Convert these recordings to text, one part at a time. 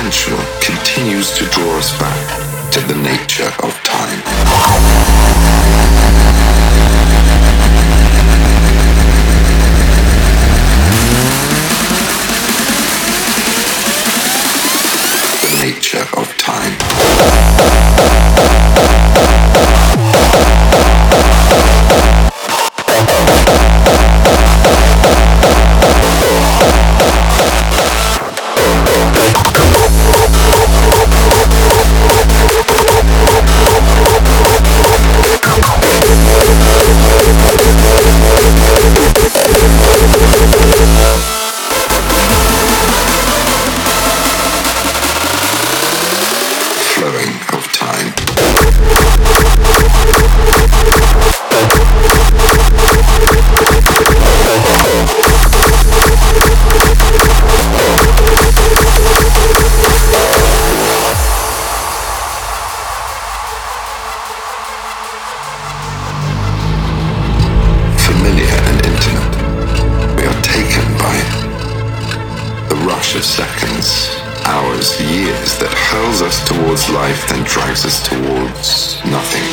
potential continues to draw us back to the nature of time. The nature of time. Of seconds, hours, years that hurls us towards life, then drags us towards nothing.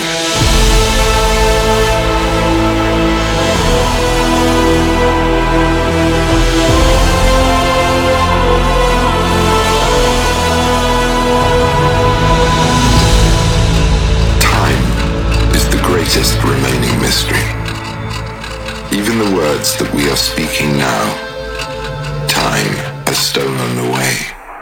Time is the greatest remaining mystery. Even the words that we are speaking now, time has stolen away.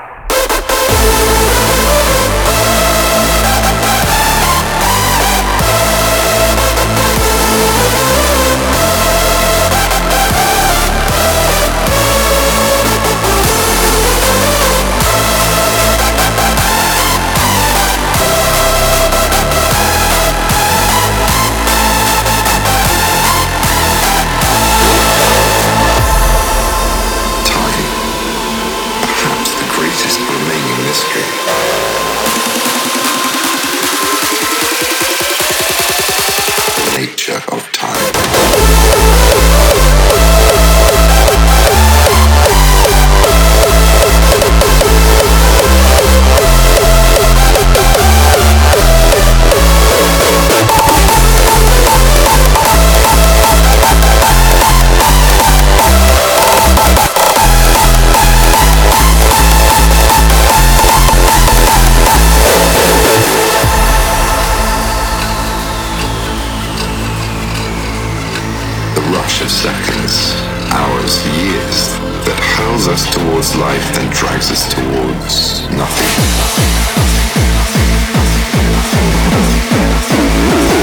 Of seconds, hours, years that hurls us towards life, then drags us towards nothing.